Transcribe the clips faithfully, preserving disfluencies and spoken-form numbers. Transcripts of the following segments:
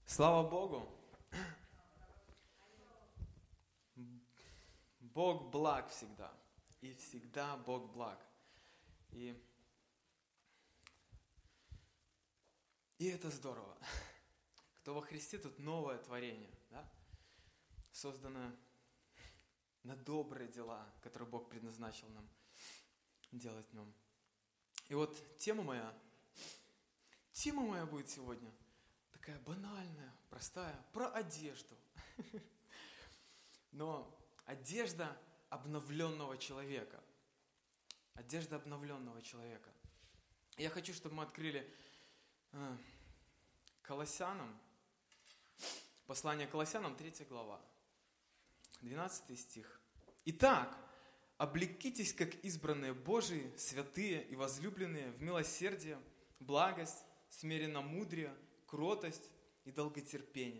Слава Богу! Бог благ всегда. И всегда Бог благ. И, и это здорово. Кто во Христе, тут новое творение, да? Созданное на добрые дела, которые Бог предназначил нам делать в нем. И вот тема моя, тема моя будет сегодня такая банальная, простая, про одежду. Но одежда обновленного человека. Одежда обновленного человека. Я хочу, чтобы мы открыли э, Колоссянам, послание Колоссянам, третья глава, двенадцатый стих. Итак, облекитесь, как избранные Божии, святые и возлюбленные, в милосердие, благость, смиренномудрие, кротость и долготерпение.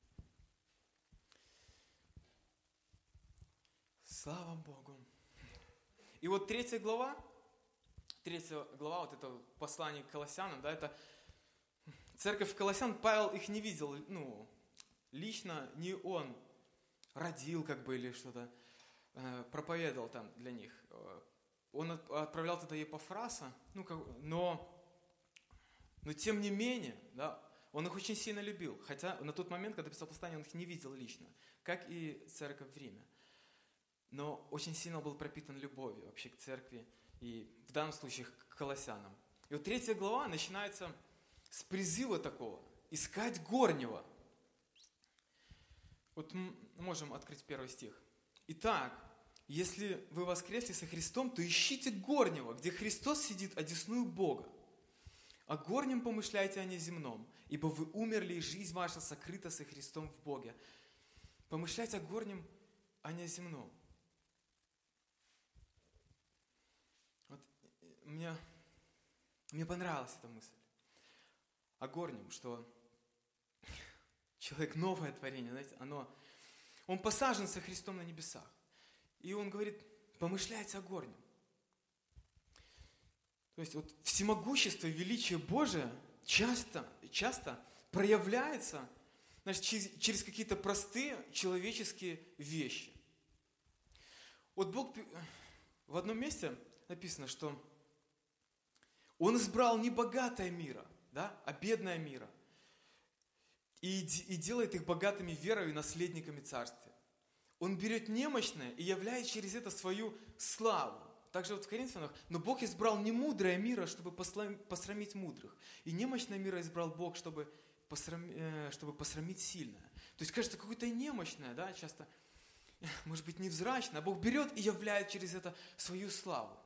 Слава Богу! И вот третья глава, третья глава, вот это послание к Колоссянам, да, это церковь Колоссян, Павел их не видел, ну, лично не он родил, как бы, или что-то, э, проповедовал там для них. Он отправлял туда Епафраса, ну, как, но, но тем не менее, да, он их очень сильно любил, хотя на тот момент, когда писал послание, он их не видел лично, как и церковь в Риме. Но очень сильно был пропитан любовью вообще к церкви и в данном случае к Колоссянам. И вот третья глава начинается с призыва такого, искать горнего. Вот мы можем открыть первый стих. Итак, если вы воскресли со Христом, то ищите горнего, где Христос сидит одесную Бога. О горнем помышляйте, а не земном, ибо вы умерли, и жизнь ваша сокрыта со Христом в Боге. Помышляйте о горнем, а не о земном. Вот мне, мне понравилась эта мысль о горнем, что человек новое творение, знаете, оно, он посажен со Христом на небесах. И он говорит, помышляйте о горнем. То есть вот всемогущество и величие Божие часто, часто проявляется, значит, через, через какие-то простые человеческие вещи. Вот Бог в одном месте написано, что Он избрал не богатое мира, да, а бедное мира. И, и делает их богатыми верой и наследниками царствия. Он берет немощное и являет через это свою славу. Также вот в Коринфянах, но Бог избрал не мудрое мира, чтобы посрамить мудрых. И немощное мира избрал Бог, чтобы посрамить, чтобы посрамить сильное. То есть, кажется, какое-то немощное, да, часто, может быть, невзрачное, а Бог берет и являет через это свою славу.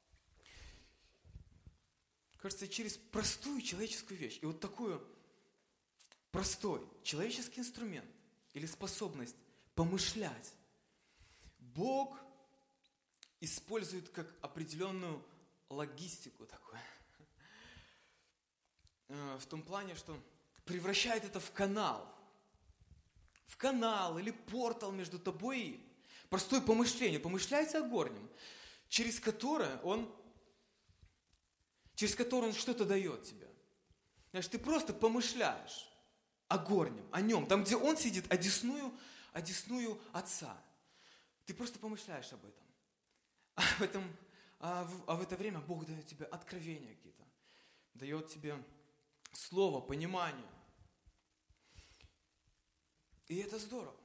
Кажется, через простую человеческую вещь. И вот такую простой человеческий инструмент или способность помышлять Бог использует как определенную логистику такую. В том плане, что превращает это в канал. В канал или портал между тобой и им. Простое помышление. Помышляйте о горнем, через которое он, через которое он что-то дает тебе. Знаешь, ты просто помышляешь о горнем, о нем. Там, где он сидит, одесную, одесную Отца. Ты просто помышляешь об этом. А в, этом, а, в, а в это время Бог дает тебе откровения какие-то. Дает тебе слово, понимание. И это здорово.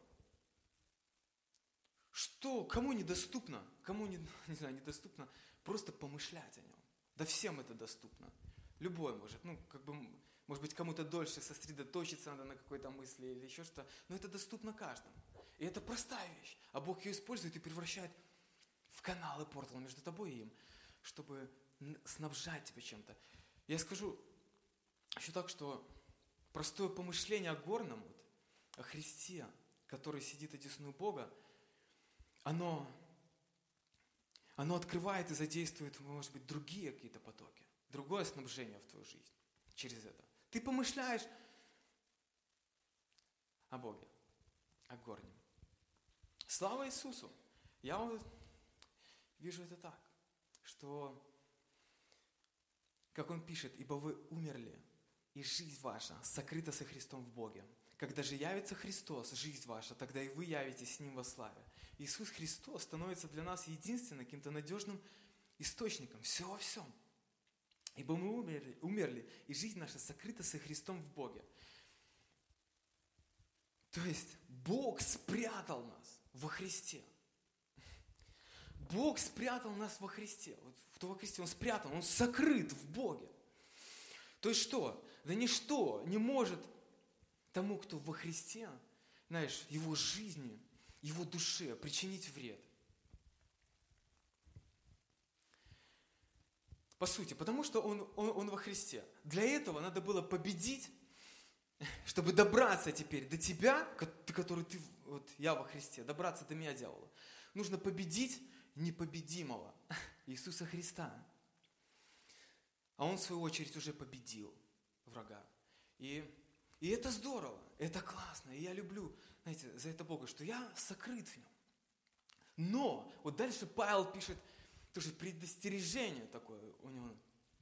Что, кому недоступно, кому не, не знаю, недоступно просто помышлять о нем. Да всем это доступно. Любой может. Ну, как бы, может быть, кому-то дольше сосредоточиться надо на какой-то мысли или еще что-то. Но это доступно каждому. И это простая вещь. А Бог ее использует и превращает в каналы, портал между тобой и им, чтобы снабжать тебя чем-то. Я скажу еще так, что простое помышление о горном, вот, о Христе, который сидит одесную Бога, оно, оно открывает и задействует, может быть, другие какие-то потоки, другое снабжение в твою жизнь через это. Ты помышляешь о Боге, о горнем. Слава Иисусу! Я вот вижу это так, что, как Он пишет, ибо вы умерли, и жизнь ваша сокрыта со Христом в Боге. Когда же явится Христос, жизнь ваша, тогда и вы явитесь с Ним во славе. Иисус Христос становится для нас единственным каким-то надежным источником. Все во всем. Ибо мы умерли, умерли, и жизнь наша сокрыта со Христом в Боге. То есть Бог спрятал нас во Христе. Бог спрятал нас во Христе. Вот кто во Христе, Он спрятан, Он сокрыт в Боге. То есть что? Да ничто не может тому, кто во Христе, знаешь, его жизни, его душе причинить вред. По сути, потому что он, он, он во Христе. Для этого надо было победить, чтобы добраться теперь до тебя, который ты, вот я во Христе, добраться до меня, дьявола. Нужно победить непобедимого Иисуса Христа. А Он, в свою очередь, уже победил врага. И, и это здорово, это классно. И я люблю, знаете, за это Бога, что я сокрыт в Нем. Но, вот дальше Павел пишет, тоже предостережение такое у него.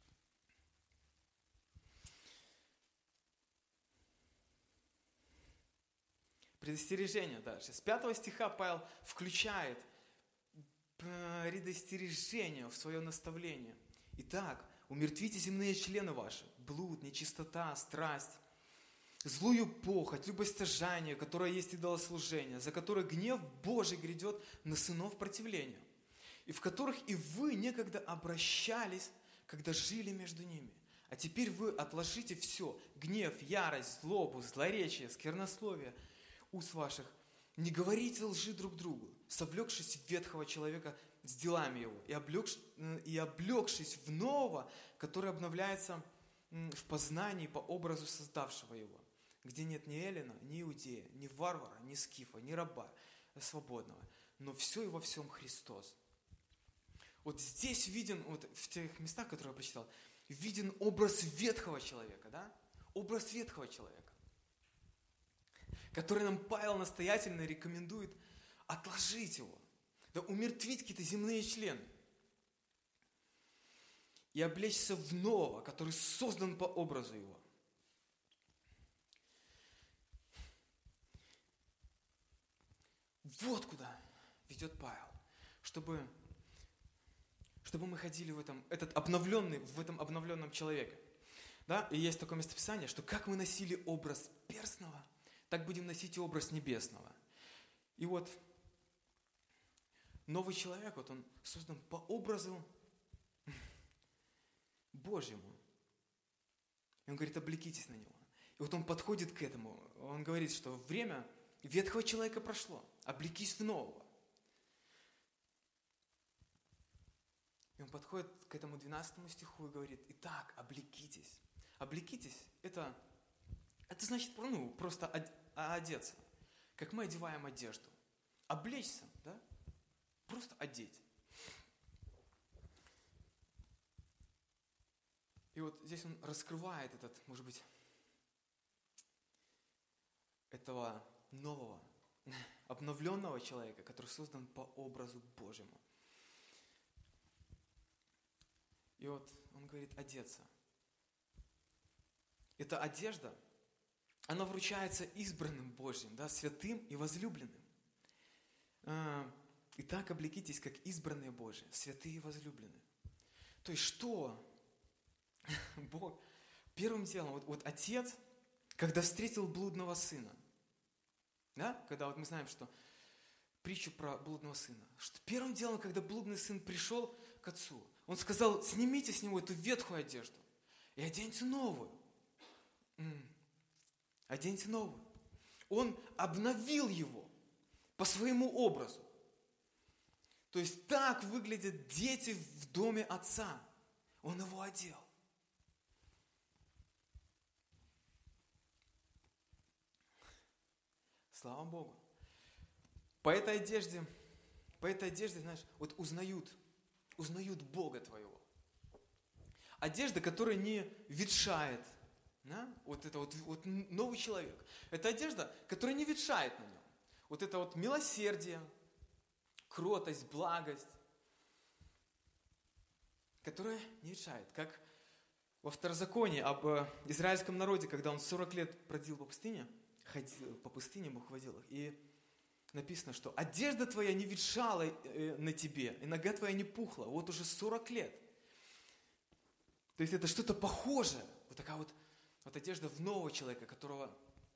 Предостережение дальше. С пятого стиха Павел включает предостережение в свое наставление. Итак, умертвите земные члены ваши, блуд, нечистота, страсть, злую похоть, любостяжание, которое есть идолослужение, за которое гнев Божий грядет на сынов противления, и в которых и вы некогда обращались, когда жили между ними. А теперь вы отложите все, гнев, ярость, злобу, злоречие, сквернословие уст ваших. Не говорите лжи друг другу, совлекшись в ветхого человека с делами его, и, облегшись, и облегшись в нового, который обновляется в познании по образу создавшего его, где нет ни эллина, ни иудея, ни варвара, ни скифа, ни раба свободного, но все и во всем Христос. Вот здесь виден, вот в тех местах, которые я прочитал, виден образ ветхого человека, да? Образ ветхого человека, который нам Павел настоятельно рекомендует отложить его, да, умертвить какие-то земные члены и облечься в нового, который создан по образу его. Вот куда ведет Павел, чтобы, чтобы мы ходили в этом, этот обновленный, в этом обновленном человеке. Да? И есть такое местописание, что как мы носили образ перстного, так будем носить и образ небесного. И вот новый человек, вот он создан по образу Божьему. И он говорит, облекитесь на него. И вот он подходит к этому. Он говорит, что время ветхого человека прошло. Облекись в нового. И он подходит к этому двенадцатому стиху и говорит, итак, облекитесь. Облекитесь, это, это значит ну, просто одеться. Как мы одеваем одежду. Облечься, да? Просто одеть. И вот здесь он раскрывает этот, может быть, этого нового, обновленного человека, который создан по образу Божьему. И вот он говорит одеться. Эта одежда, она вручается избранным Божьим, да, святым и возлюбленным. Итак, облекитесь, как избранные Божьи, святые и возлюбленные. То есть что? Бог первым делом, вот, вот отец, когда встретил блудного сына, да, когда вот мы знаем, что притчу про блудного сына, что первым делом, когда блудный сын пришел к отцу, он сказал, снимите с него эту ветхую одежду и оденьте новую. М-м, оденьте новую. Он обновил его по своему образу. То есть так выглядят дети в доме отца. Он его одел. Слава Богу. По этой одежде, по этой одежде, знаешь, вот узнают, узнают Бога твоего. Одежда, которая не ветшает. Да? Вот это вот, вот новый человек. Это одежда, которая не ветшает на нем. Вот это вот милосердие, кротость, благость, которая не ветшает. Как во Второзаконии об израильском народе, когда он сорок лет бродил по пустыне, ходил, по пустыне Бог водил их. И написано, что одежда твоя не ветшала на тебе, и нога твоя не пухла. Вот уже сорок лет. То есть это что-то похожее. Вот такая вот, вот одежда в нового человека, которого,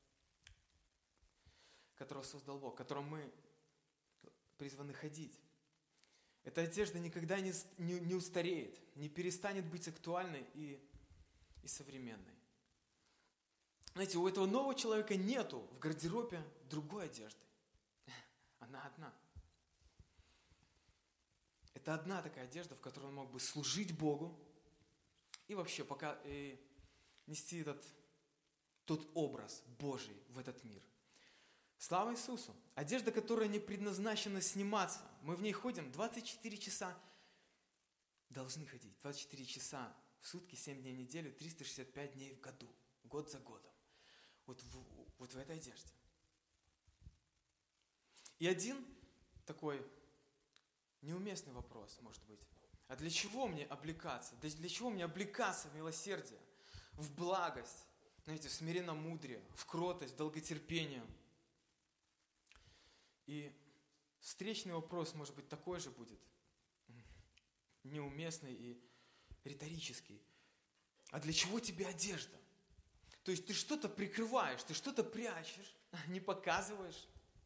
которого создал Бог, в котором мы призваны ходить. Эта одежда никогда не, не, не устареет, не перестанет быть актуальной и, и современной. Знаете, у этого нового человека нету в гардеробе другой одежды. Она одна. Это одна такая одежда, в которой он мог бы служить Богу и вообще пока и нести этот, тот образ Божий в этот мир. Слава Иисусу! Одежда, которая не предназначена сниматься. Мы в ней ходим двадцать четыре часа. Должны ходить двадцать четыре часа в сутки, семь дней в неделю, триста шестьдесят пять дней в году. Год за годом. Вот в, вот в этой одежде. И один такой неуместный вопрос, может быть. А для чего мне облекаться? Для, для чего мне облекаться в милосердие, в благость, знаете, в смиренномудрие, в кротость, в долготерпение? И встречный вопрос, может быть, такой же будет, неуместный и риторический. А для чего тебе одежда? То есть ты что-то прикрываешь, ты что-то прячешь, не показываешь.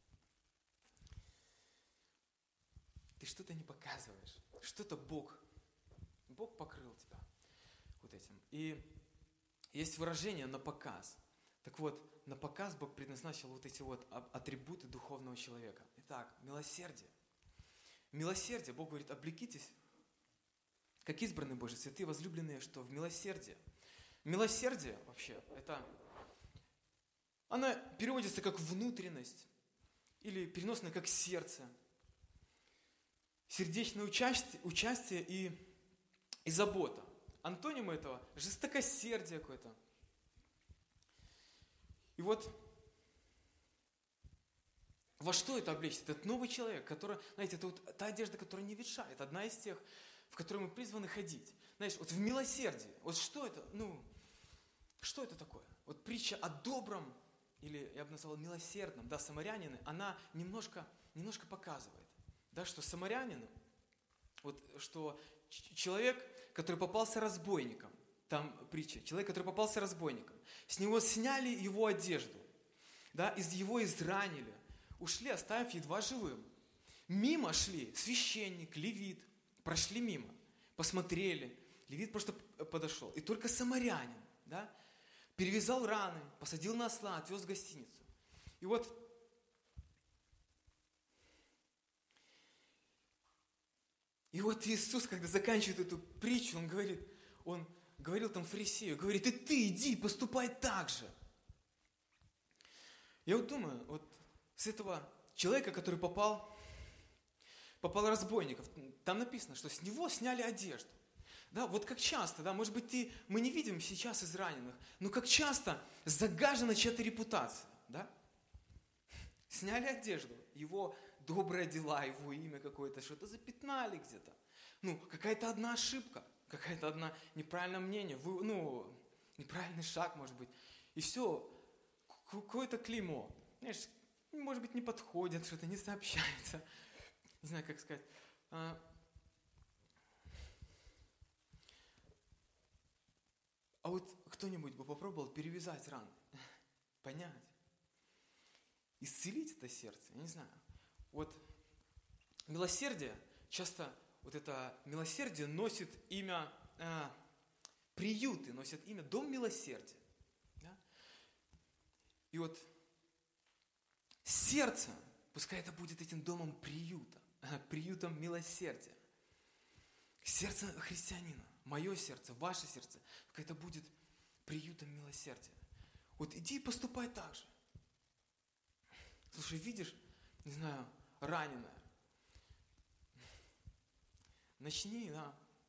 Ты что-то не показываешь. Что-то Бог, Бог покрыл тебя вот этим. И есть выражение «на показ». Так вот, на показ Бог предназначил вот эти вот атрибуты духовного человека. Итак, милосердие. Милосердие, Бог говорит, облекитесь, как избранные Божьи, святые, возлюбленные, что в милосердие. Милосердие вообще, это, она переводится как внутренность, или переносное как сердце. Сердечное участие, участие и, и забота. Антоним этого – жестокосердие какое-то. И вот во что это облечь? Это новый человек, который, знаете, это вот та одежда, которая не ветшает, одна из тех, в которой мы призваны ходить. Знаешь, вот в милосердии, вот что это, ну, что это такое? Вот притча о добром, или я бы назвал милосердном, да, самарянины, она немножко, немножко показывает, да, что самарянин, вот что человек, который попался разбойником, там притча, человек, который попался разбойником, с него сняли его одежду, да, из его изранили, ушли, оставив едва живым. Мимо шли священник, левит, прошли мимо, посмотрели, левит просто подошел. И только самарянин, да, перевязал раны, посадил на осла, отвез в гостиницу. И вот И вот Иисус, когда заканчивает эту притчу, Он говорит, Он говорил там фарисею, говорит, и ты иди, поступай так же. Я вот думаю, вот с этого человека, который попал, попал разбойников, там написано, что с него сняли одежду. Да, вот как часто, да, может быть, ты, мы не видим сейчас из раненых, но как часто загажена чья-то репутация, да? Сняли одежду, его добрые дела, его имя какое-то, что-то запятнали где-то. Ну, какая-то одна ошибка, какая-то одна неправильное мнение, вы, ну, неправильный шаг, может быть. И все, какое-то клеймо. Знаешь, может быть, не подходит, что-то не сообщается. Не знаю, как сказать. А, а вот кто-нибудь бы попробовал перевязать раны, понять, исцелить это сердце, я не знаю. Вот милосердие, часто вот это милосердие носит имя, э, приюты носят имя Дом милосердия. Да? И вот сердце, пускай это будет этим домом приюта, приютом милосердия. Сердце христианина, мое сердце, ваше сердце, пускай это будет приютом милосердия. Вот иди и поступай так же. Слушай, видишь, не знаю, раненая. Начни, да.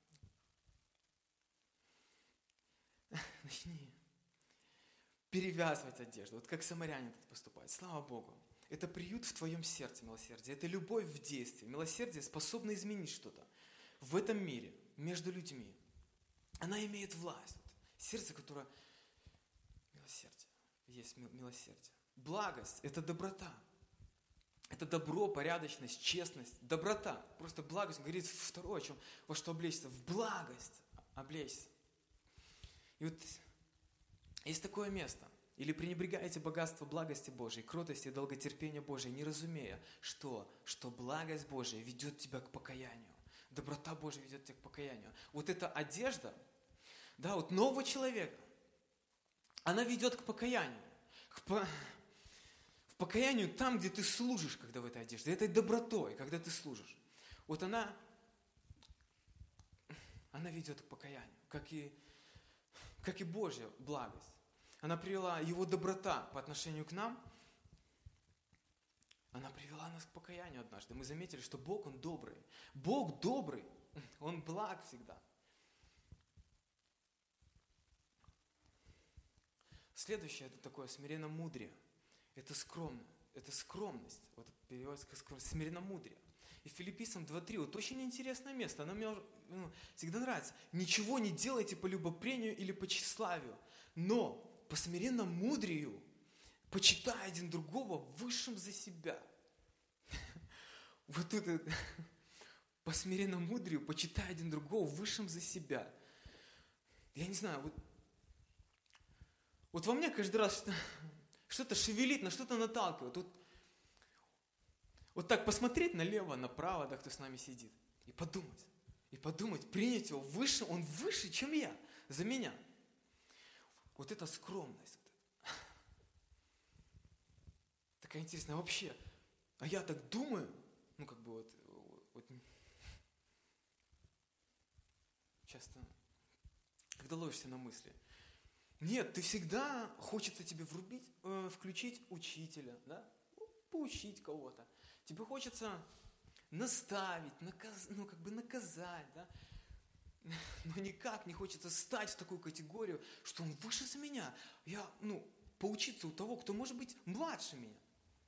Начни перевязывать одежду. Вот как самарянин это поступает. Слава Богу. Это приют в твоем сердце милосердия. Это любовь в действии. Милосердие способно изменить что-то в этом мире, между людьми. Она имеет власть. Вот сердце, которое... Милосердие. Есть милосердие. Благость – это доброта. Это добро, порядочность, честность, доброта. Просто благость. Он говорит второе, о чем, во что облечься. В благость облечься. И вот есть такое место. Или пренебрегаете богатство благости Божией, кротости и долготерпения Божией, не разумея, что, что благость Божия ведет тебя к покаянию. Доброта Божия ведет тебя к покаянию. Вот эта одежда, да, вот нового человека, она ведет к покаянию. К по... В покаянию там, где ты служишь, когда в этой одежде, этой добротой, когда ты служишь. Вот она, она ведет к покаянию, как и, как и Божья благость. Она привела Его доброта по отношению к нам. Она привела нас к покаянию однажды. Мы заметили, что Бог, Он добрый. Бог добрый, Он благ всегда. Следующее, это такое смиренномудрие. Это скромно, это скромность. Вот переводится как скромность, смиренномудрие. И Филиппийцам два три, вот очень интересное место, оно мне ну, всегда нравится. Ничего не делайте по любопрению или по тщеславию, но по смиренномудрию, почитая один другого высшим за себя. Вот это, по смиренномудрию, почитая один другого высшим за себя. Я не знаю, вот, вот во мне каждый раз что-то шевелит, на что-то наталкивает. Вот, вот так посмотреть налево, направо, да, кто с нами сидит, и подумать, и подумать, принять его выше, он выше, чем я, за меня. Вот это скромность. Такая интересная вообще. А я так думаю, ну как бы вот, вот часто, когда ловишься на мысли, нет, ты всегда, хочется тебе врубить, э, включить учителя, да? Поучить кого-то. Тебе хочется наставить, наказ, ну, как бы наказать, да? Но никак не хочется стать в такую категорию, что он выше за меня. Я, ну, поучиться у того, кто может быть младше меня.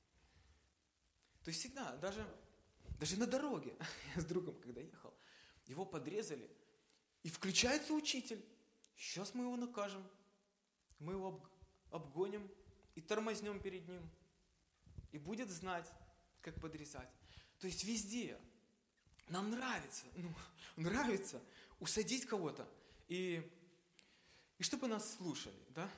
То есть всегда, даже, даже на дороге, я с другом когда ехал, его подрезали, и включается учитель. Сейчас мы его накажем. Мы его обгоним и тормознем перед ним. И будет знать, как подрезать. То есть везде нам нравится, ну, нравится усадить кого-то. И, и чтобы нас слушали, да?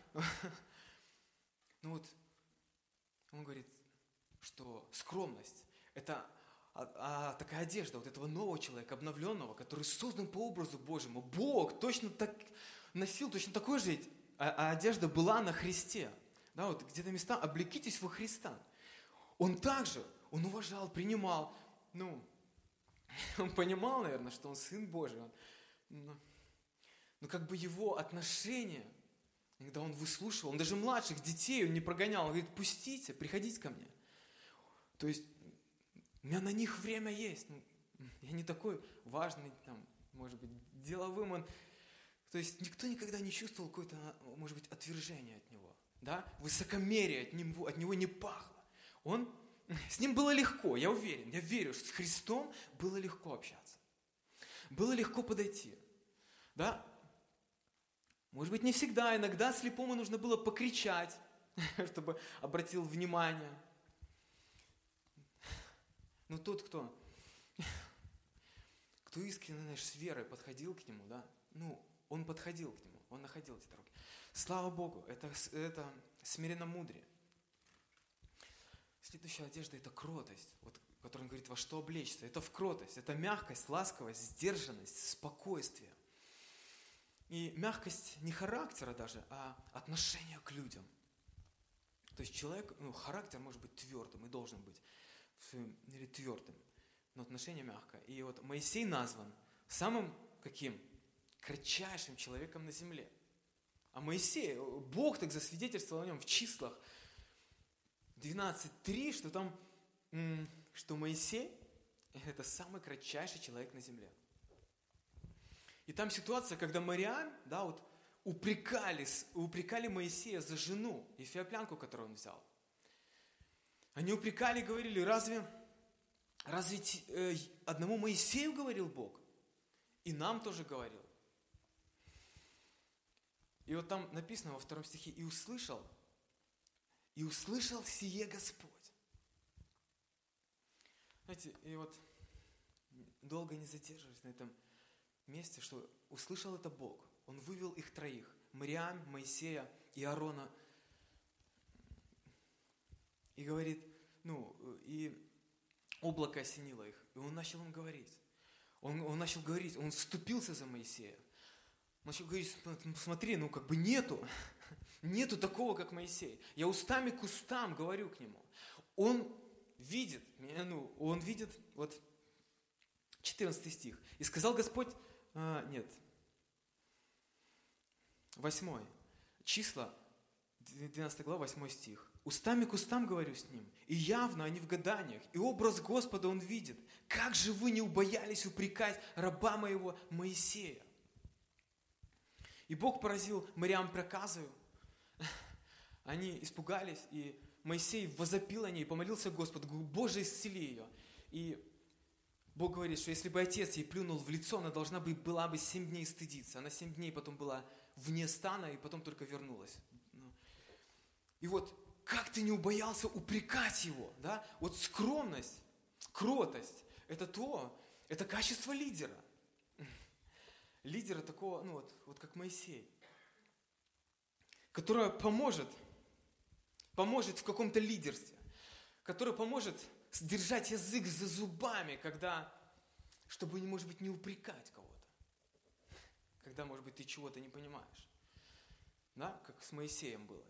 Ну вот, он говорит, что скромность – это а, а, такая одежда вот этого нового человека, обновленного, который создан по образу Божьему. Бог точно так носил, точно такой же, а, а одежда была на Христе. Да, вот где-то места «облекитесь во Христа». Он также, он уважал, принимал, ну, он понимал, наверное, что он Сын Божий. Он, но, но как бы его отношение, когда он выслушивал, он даже младших детей он не прогонял, он говорит, пустите, приходите ко мне. То есть у меня на них время есть. Ну, я не такой важный, там, может быть, деловым. Он... То есть никто никогда не чувствовал какое-то, может быть, отвержение от него. Да? Высокомерие от него, от него не пахло. Он, с ним было легко, я уверен, я верю, что с Христом было легко общаться. Было легко подойти. Да? Может быть, не всегда, иногда слепому нужно было покричать, чтобы обратил внимание. Но тот, кто, кто искренне, знаешь, с верой подходил к нему, да, ну, он подходил к нему, он находил эти дороги. Слава Богу, это, это смиренномудрие. Следующая одежда – это кротость, вот, о которой он говорит, во что облечься. Это в кротость, это мягкость, ласковость, сдержанность, спокойствие. И мягкость не характера даже, а отношения к людям. То есть человек, ну, характер может быть твердым и должен быть в своем мире твердым, но отношение мягкое. И вот Моисей назван самым каким? Кратчайшим человеком на земле. А Моисей, Бог так засвидетельствовал о нем в числах двенадцать три, что там, что Моисей – это самый кратчайший человек на земле. И там ситуация, когда Мариам, да, вот упрекали, упрекали Моисея за жену, эфиоплянку, которую он взял. Они упрекали, говорили, разве, разве э, одному Моисею говорил Бог? И нам тоже говорил. И вот там написано во втором стихе, и услышал, И услышал сие Господь. Знаете, и вот долго не задерживаясь на этом месте, что услышал это Бог. Он вывел их троих. Мириам, Моисея и Аарона. И говорит, ну, и облако осенило их. И он начал им говорить. Он, он начал говорить, он вступился за Моисея. Он начал говорить, смотри, ну как бы нету, нету такого, как Моисей. Я устами к устам говорю к нему. Он видит, ну, он видит, вот, четырнадцатый стих. И сказал Господь, а, нет, восьмой, числа, двенадцатая глава, восьмой стих. Устами к устам говорю с ним, и явно, а не в гаданиях, и образ Господа он видит. Как же вы не убоялись упрекать раба моего Моисея? И Бог поразил Мириам проказою. Они испугались, и Моисей возопил о ней, помолился Господу, Боже, исцели ее. И Бог говорит, что если бы отец ей плюнул в лицо, она должна бы, была бы семь дней стыдиться. Она семь дней потом была вне стана, и потом только вернулась. И вот, как ты не убоялся упрекать его, да? Вот скромность, кротость, это то, это качество лидера. Лидера такого, ну вот, вот как Моисей, которое поможет, поможет в каком-то лидерстве, который поможет сдержать язык за зубами, когда, чтобы, может быть, не упрекать кого-то, когда, может быть, ты чего-то не понимаешь, да, как с Моисеем было.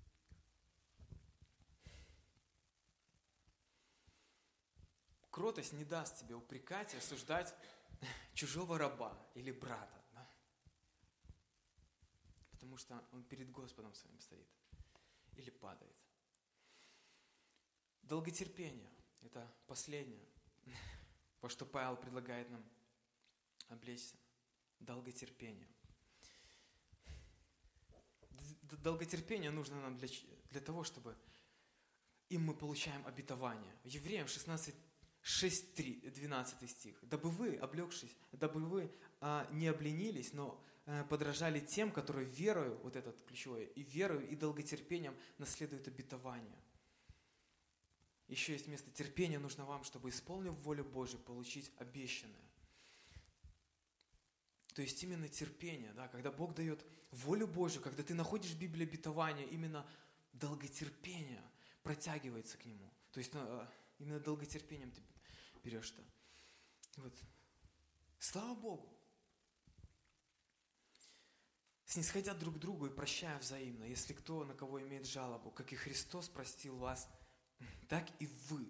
Кротость не даст тебе упрекать и осуждать чужого раба или брата, да? Потому что он перед Господом своим стоит или падает. Долготерпение – это последнее, во что Павел предлагает нам облечься. Долготерпение. Долготерпение нужно нам для, для того, чтобы им мы получаем обетование. В Евреям шестнадцать, шесть, три, двенадцатый стих. «Дабы вы, облегшись, дабы вы а, не обленились, но а, подражали тем, которые верою», вот этот ключевой, «и верою, и долготерпением наследуют обетование». Еще есть место терпения нужно вам, чтобы, исполнив волю Божию, получить обещанное. То есть именно терпение, да, когда Бог дает волю Божию, когда ты находишь в Библии обетование, именно долготерпение протягивается к нему. То есть именно долготерпением ты берешь это. Вот. Слава Богу! Снисходя друг к другу и прощая взаимно, если кто на кого имеет жалобу, как и Христос простил вас, так и вы.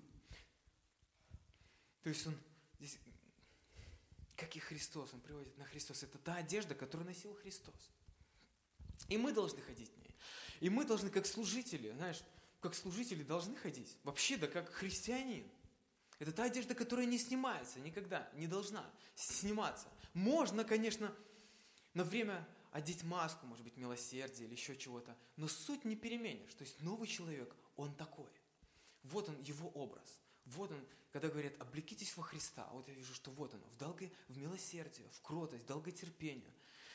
То есть он здесь, как и Христос, он приводит на Христос. Это та одежда, которую носил Христос. И мы должны ходить в ней. И мы должны, как служители, знаешь, как служители должны ходить. Вообще, да как христианин. Это та одежда, которая не снимается никогда, не должна сниматься. Можно, конечно, на время одеть маску, может быть, милосердия или еще чего-то, но суть не переменишь. То есть новый человек, он такой. Вот он, его образ. Вот он, когда говорят, облекитесь во Христа. Вот я вижу, что вот он, в, долго, в милосердие, в кротость, долготерпение,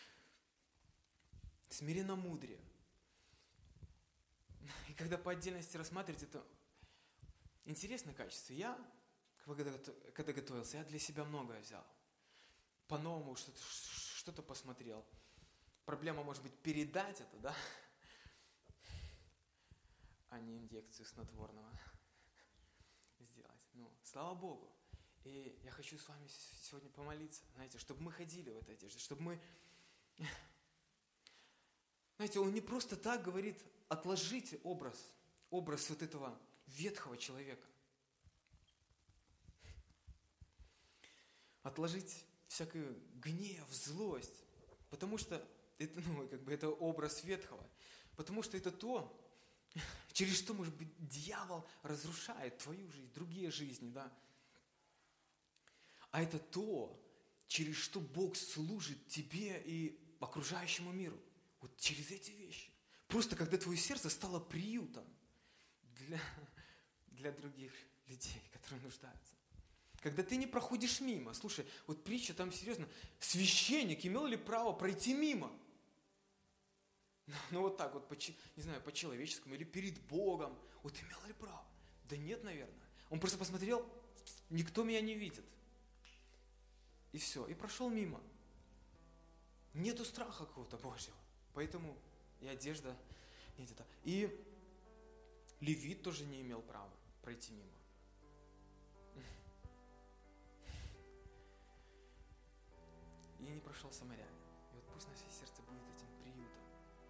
смиренномудрие. И когда по отдельности рассматривать, это интересное качество. Я, когда, когда готовился, я для себя многое взял. По-новому что-то, что-то посмотрел. Проблема, может быть, передать это, да? А не инъекцию снотворного сделать. Ну, слава Богу. И я хочу с вами сегодня помолиться, знаете, чтобы мы ходили в этой одежде, чтобы мы... Знаете, он не просто так говорит, отложите образ, образ вот этого ветхого человека. Отложить всякую гнев, злость, потому что это, ну, как бы это образ ветхого, потому что это то, через что, может быть, дьявол разрушает твою жизнь, другие жизни, да. А это то, через что Бог служит тебе и окружающему миру. Вот через эти вещи. Просто когда твое сердце стало приютом для, для других людей, которые нуждаются. Когда ты не проходишь мимо. Слушай, вот притча там серьезно. Священник имел ли право пройти мимо? Ну вот так вот, по, не знаю, по-человеческому или перед Богом. Вот имел ли право? Да нет, наверное. Он просто посмотрел, никто меня не видит. И все, и прошел мимо. Нету страха какого-то Божьего. Поэтому и одежда нет это. И левит тоже не имел права пройти мимо. И не прошел самарянин. И вот пусть наше сердце будет этим приютом.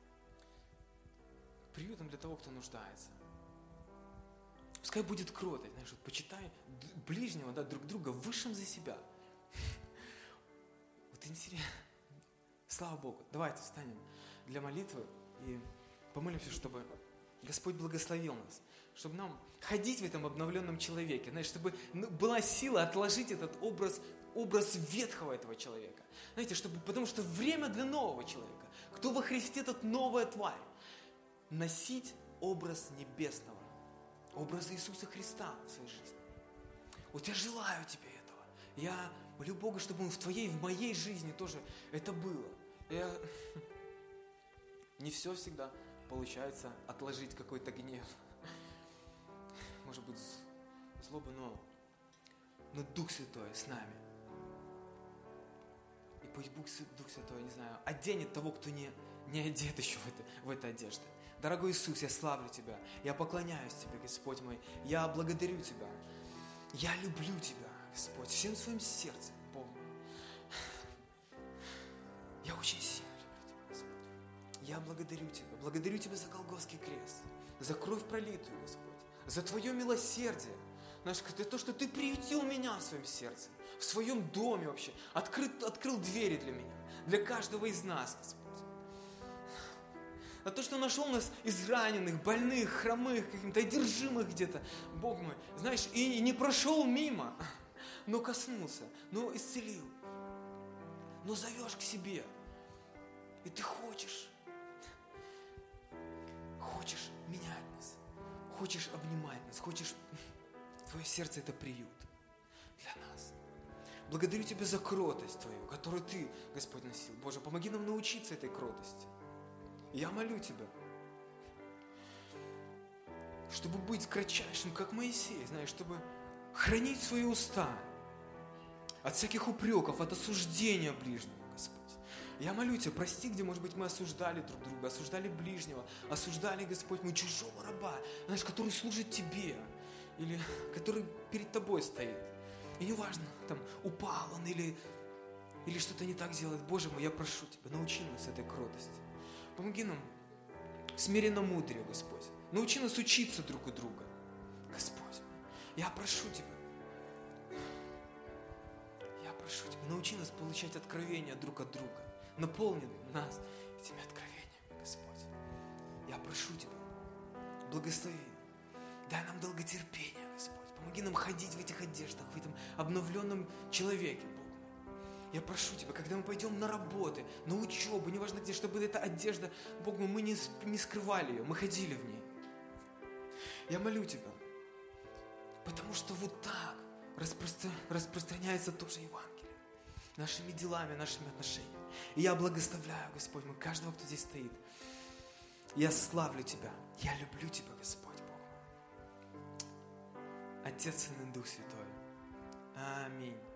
Приютом для того, кто нуждается. Пускай будет кротость, знаешь, вот почитай ближнего, да, друг друга высшим за себя. Вот интересно. Слава Богу. Давайте встанем для молитвы и помолимся, чтобы Господь благословил нас, чтобы нам ходить в этом обновленном человеке, знаешь, чтобы была сила отложить этот образ, образ ветхого этого человека. Знаете, чтобы, потому что время для нового человека. Кто во Христе, тот новая тварь. Носить образ небесного, образ Иисуса Христа в своей жизни. Вот я желаю тебе этого. Я молю Бога, чтобы Он в твоей, в моей жизни тоже это было. Я... Не все всегда получается отложить какой-то гнев. Может быть, злоба, но, но Дух Святой с нами. И пусть Дух Святой, не знаю, оденет того, кто не, не одет еще в, это, в этой одежде. Дорогой Иисус, я славлю Тебя, я поклоняюсь Тебе, Господь мой, я благодарю Тебя, я люблю Тебя, Господь, всем своим сердцем, Бог мой. Я очень сильно люблю Тебя, Господь. Я благодарю Тебя, благодарю Тебя за Голгофский крест, за кровь пролитую, Господь, за Твое милосердие, знаешь, за то, что Ты приютил меня в своем сердце, в своем доме вообще, открыл, открыл двери для меня, для каждого из нас, Господь. За то, что нашел нас израненных, больных, хромых, каким-то одержимых где-то, Бог мой, знаешь, и не прошел мимо, но коснулся, но исцелил, но зовешь к себе, и Ты хочешь, хочешь менять нас, хочешь обнимать нас, хочешь, Твое сердце это приют для нас. Благодарю Тебя за кротость Твою, которую Ты, Господь, носил. Боже, помоги нам научиться этой кротости. Я молю Тебя, чтобы быть кратчайшим, как Моисей, знаешь, чтобы хранить свои уста от всяких упреков, от осуждения ближнего, Господь. Я молю Тебя, прости, где, может быть, мы осуждали друг друга, осуждали ближнего, осуждали, Господь, мы чужого раба, знаешь, который служит Тебе, или который перед Тобой стоит. И неважно, там, упал он или, или что-то не так делает. Боже мой, я прошу Тебя, научи нас этой кротости. Помоги нам смиренно мудрее, Господь. Научи нас учиться друг у друга. Господь, я прошу Тебя. Я прошу Тебя, научи нас получать откровения друг от друга. Наполни нас этими откровениями, Господь. Я прошу Тебя, благослови. Дай нам долготерпение, Господь. Помоги нам ходить в этих одеждах, в этом обновленном человеке, Бог. Я прошу Тебя, когда мы пойдем на работы, на учебу, неважно где, чтобы эта одежда, Бог мой, мы не, не скрывали ее, мы ходили в ней. Я молю Тебя, потому что вот так распростр... распространяется тоже Евангелие. Нашими делами, нашими отношениями. И я благословляю, Господь, мы каждого, кто здесь стоит. Я славлю Тебя, я люблю Тебя, Господь, Бог. Отец, Сын и Дух Святой. Аминь.